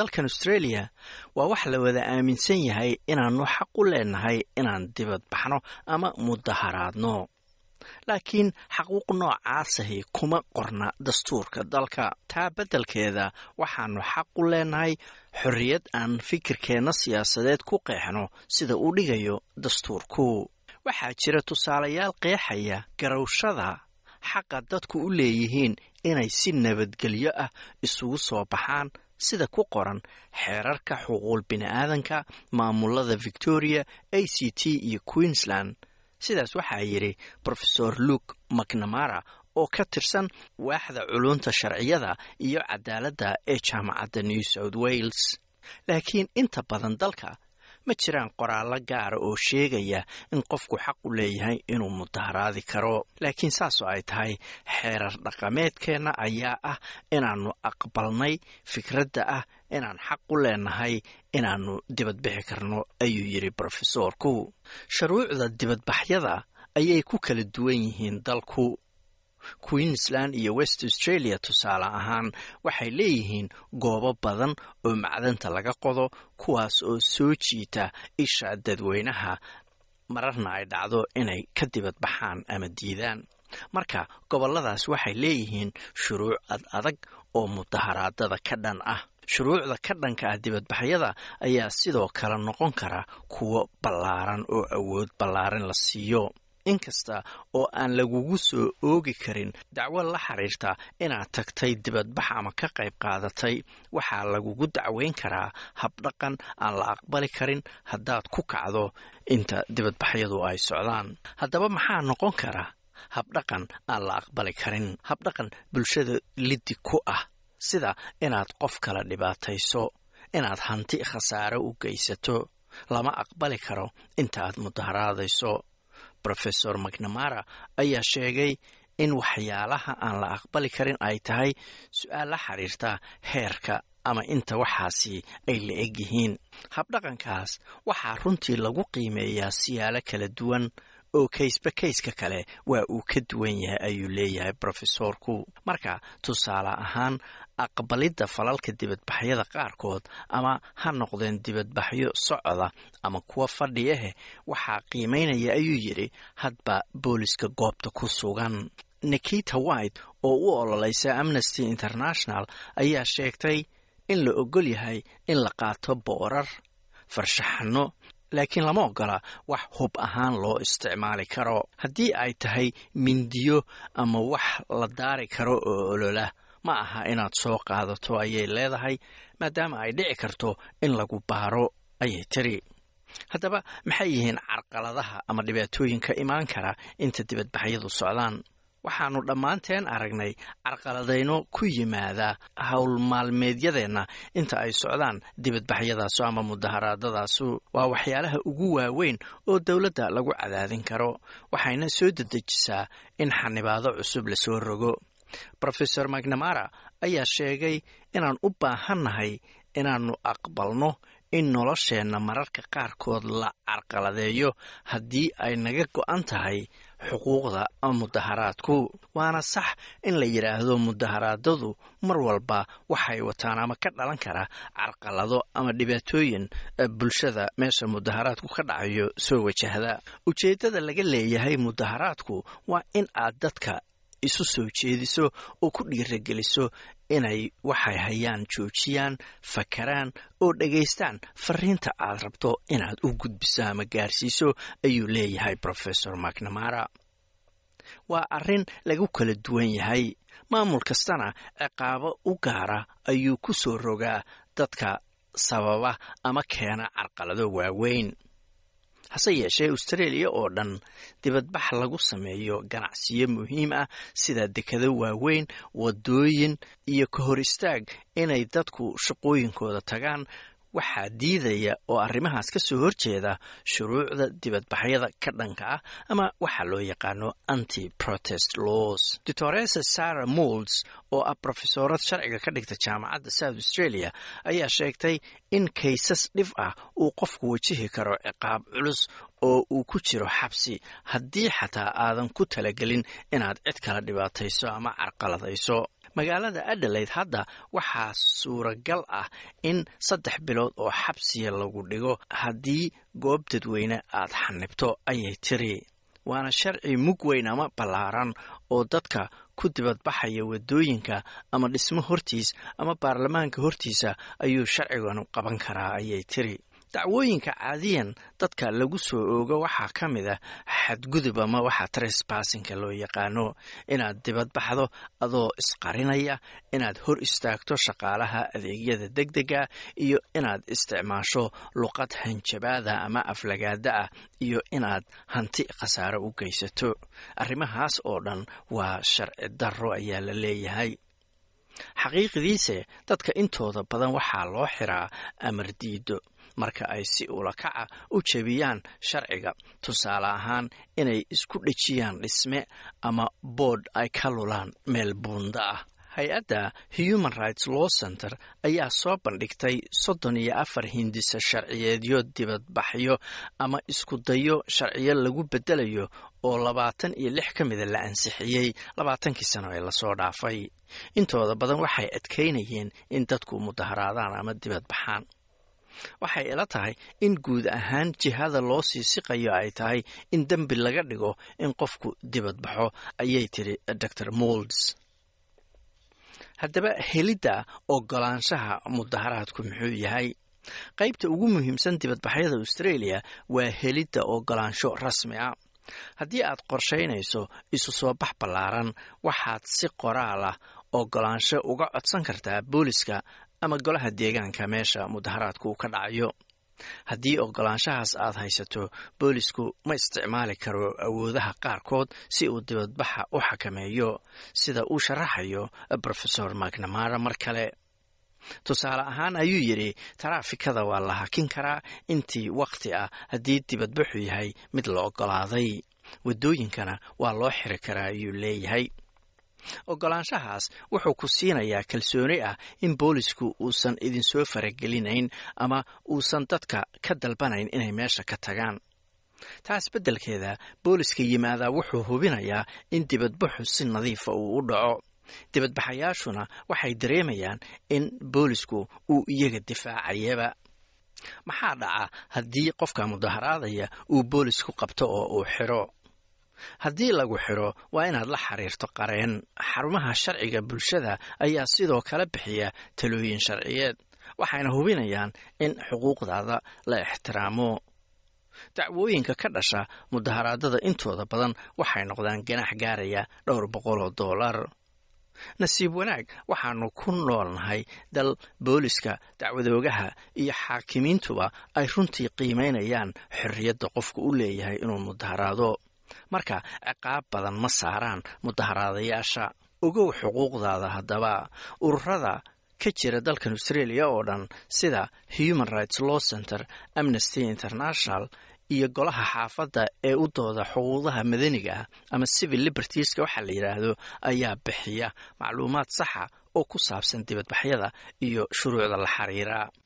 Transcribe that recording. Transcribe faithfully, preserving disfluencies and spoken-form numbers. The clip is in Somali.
dalkan Australia waa wax la wada aaminsan yahay inaanu xaq u leenahay inaan dibad baxno ama mudaharaadno laakiin xaquuq noocaasi kuma qorna dastuurka dalka taa beddelkeeda waxaanu xaq u leenahay xorriyad aan fikirkeena siyaasadeed ku qeexno sida uu dhigayo dastuurku waxaa jira tusaalayaal qeexaya garowshada xaqa dadku u leeyihiin inay si nabadgelyo ah isugu soo baxaan sida ku qoran xeerarka xuquuqul bini'aadanka maamulada Victoria, A C T iyo Queensland sidaas waxaa yiri Professor Luke McNamara oo ka tirsan waaxda culunta sharciyada iyo cadaaladda ee jaamacadda New South Wales laakiin inta badan dalka ma jiraan qoraallo gaar oo sheegaya in qofku xaq u leeyahay inuu mudaharaadi karo laakiin saasoo ay tahay xeerar dhaqameedkeena ayaa ah inaanu aqbalnay fikradda ah inaan xaq u leenahay inaanu dibadbixi karno ayuu yiri professorku shuruucda dibadbaxyada ayay ku kala duwan yihiin dalku Queensland iyo West Australia tusaale ahaan waxay leeyihiin goobo badan oo macdanta laga qodo kuwaas oo soo jiita isha dadweynaha mararna ay dhacdo inay ka dibad baxaan ama diidaan marka goboladaas waxay leeyihiin shuruuc adag oo mudaharaadada ka dhan ah shuruucda ka dhanka ah dibadbaxyada ayaa sidoo kale noqon kara kuwo ballaaran oo awood ballaaran la siiyo inkasta oo aan lagugu soo oogi karin dacwo la xiriirta inaad tagtay dibadbax ama ka qayb qaadatay waxaa lagugu dacweyn karaa habdhaqan aan la aqbali karin haddaad ku kacdo inta dibadbaxyadu ay socdaan haddaba maxaa noqon kara habdhaqan aan la aqbali karin habdhaqan bulshada liddi ku ah sida inaad qof kala dhibaatayso inaad hanti khasaare u geysato lama aqbali karo intaaad mudaharaadayso Professor McNamara ayaa sheegay in waxyaalaha aan la aqbali karin ay tahay su'aal la xiriirta heerka ama inta waxaasi ay la eg yihiin habdhaqankaas waxaa runtii lagu qiimeeyaa siyaalo kala duwan oo kaysba kayska kale waa uu ka duwan yahay ayuu leeyahay professorku marka tusaale ahaan aqbalidda falalka dibadbaxyada qaarkood ama ha noqdeen dibadbaxyo socda ama kuwa fadhiyahe waxaa qiimeynaya ayuu yiri hadba booliska goobta ku sugan Nikita White oo u ololaysa Amnesty International ayaa sheegtay in la ogol yahay in la qaato boorar farshaxano laakiin lama ogola wax hub ahaan loo isticmaali karo haddii ay tahay mindiyo ama wax la daari karo oo olola ma aha inaad soo qaadato ayay leedahay maadaama ay dhici karto in lagu baaro ayay tiri haddaba maxay yihiin carqaladaha ama dhibaatooyinka imaan kara inta dibadbaxyadu socdaan waxaanu dhammaanteen aragnay carqaladayno ku yimaada hawl maalmeedyadeenna inta ay socdaan dibadbaxyadaasu ama mudaharaadadaasu waa waxyaalaha ugu waaweyn oo dawladda lagu cadaadin karo waxayna soo dedejisaa in xanibaado cusub la soo rogo Professor McNamara ayaa sheegay inaan u baahannahay inaannu aqbalno in nolosheenna mararka qaarkood la carqaladeeyo haddii ay naga go'an tahay xuquuqda mudaharaadku waana sax in la yiraahdo mudaharaadadu mar walba waxay wataan ama ka dhalan kara carqalado ama dhibaatooyin bulshada meesha mudaharaadku ka dhacayo soo wajahda ujeedada laga leeyahay mudaharaadku waa in aad dadka isu soo jeediso oo ku dhiirigeliso inay waxay hayaan joojiyaan fakaraan oo dhageystaan fariinta aad rabto inaad u gudbiso ama gaarsiiso ayuu leeyahay Professor McNamara waa arrin lagu kala duwan yahay maamul kastana ciqaabo u gaara ayuu ku soo rogaa dadka sababa ama keena carqalado waaweyn hase yeeshee Australia oo dhan dibadbax lagu sameeyo ganacsiyo muhiim ah sida dekado waaweyn wadooyin iyo ka hor istaag inay dadku shaqooyinkooda tagaan waxaa diidaya oo arrimahaas ka soo horjeeda shuruucda dibadbaxyada ka dhanka ah ama waxa loo yaqaano anti-protest laws. Doctor Sarah Moulds oo ah professorad sharciga ka dhigta jaamacadda South Australia ayaa sheegtay in kaysas dhif ah uu qofku wajihi karo ciqaab culus oo uu ku jiro xabsi haddii xataa aadan ku talagelin inaad cid kala dhibaatayso ama carqaladayso. magaalada Adelaide hadda waxaa suuragal ah in saddex bilood oo xabsiya lagu dhigo haddii goob dadweyne aad xanibto ayay tiri waana sharci mug weyn ama ballaaran oo dadka ku dibadbaxaya wadooyinka ama dhismo hortiis ama baarlamaanka hortiisa ayuu sharcigan qaban karaa ayay tiri dacwooyinka caadiyan dadka lagu soo oogo waxaa ka mid ah xadgudub ama waxa trespassingka loo yaqaano inaad dibadbaxdo adoo isqarinaya inaad hor istaagto shaqaalaha adeegyada degdega iyo inaad isticmaasho luqad hanjabaada ama aflagaada ah iyo inaad hanti khasaare u geysato arrimahaas oo dhan waa sharci darro ayaa la leeyahay xaqiiqdiise dadka intooda badan waxaa loo xiraa amar diido marka ay si ula kaca u jabiyaan sharciga tusaale ahaan inay isku dhejiyaan dhisme ama boodh ay ka lulaan meel buunda ah hay-adda Human Rights Law Center ayaa soo bandhigtay soddon iyo afar hindisa sharciyeedyo dibadbaxyo ama isku dayo sharciyo lagu bedelayo oo labaatan iyo lix ka mida la ansixiyey labaatankii sano ee lasoo dhaafay intooda badan waxay adkeynayeen in dadku mudaharaadaan ama dibadbaxaan waxay ila tahay in guud ahaan jihada loo sii siqayo ay tahay in dembi laga dhigo in qofku dibadbaxo ayay tiri doctor Molds haddaba helidda ogolaanshaha mudaharaadku muxuu yahay qaybta ugu muhiimsan dibadbaxyada Australia waa helidda ogolaansho rasmi ah haddii aad qorsheynayso isu soo bax ballaaran waxaad si qoraal ah ogolaansho uga codsan kartaa booliska ama golaha deegaanka meesha mudaharaadku ka dhacayo haddii ogolaanshahaas aad haysato boolisku ma isticmaali karo awoodaha qaarkood si uu dibadbaxa u xakameeyo sida uu sharaxayo Professor McNamara mar kale tusaale ahaan ayuu yidhi taraafikada waa la hakin karaa intii waqti ah haddii dibadbaxu yahay mid la ogolaaday wadooyinkana waa loo xiri karaa ayuu leeyahay ogolaanshahaas wuxuu ku siinayaa kalsooni ah in boolisku uusan idin soo faragelinayn ama uusan dadka ka dalbanayn inay meesha ka tagaan taas beddelkeeda booliska yimaada wuxuu hubinayaa in dibadbaxu si nadiifa uu u dhaco dibadbaxayaashuna waxay dareemayaan in boolisku uu iyaga difaacayaba maxaa dhaca haddii qofka mudaharaadaya uu boolisku qabto oo uu xiro haddii lagu xiro waa inaad la xiriirto qareen xarumaha sharciga bulshada ayaa sidoo kale bixiya talooyin sharciyeed waxayna hubinayaan in xuquuqdaada la ixtiraamo dacwooyinka ka dhasha mudaharaadada intooda badan waxay noqdaan ganax gaaraya dhowr boqol oo dollar nasiib wanaag waxaanu ku noolnahay dal booliska dacwadoogaha iyo xaakimiintuba ay runtii qiimeynayaan xorriyadda qofku u leeyahay inuu mudaharaado marka ciqaab badan ma saaraan mudaharaadayaasha ogow xuquuqdaada haddaba ururada ka jira dalkan Australia oo dhan sida Human Rights Law Center Amnesty International iyo golaha xaafadda ee u dooda xuquuqdaha madaniga ah ama civil libertieska waxa la yiraahdo ayaa bixiya macluumaad sax ah oo ku saabsan dibadbaxyada iyo shuruucda la xiriira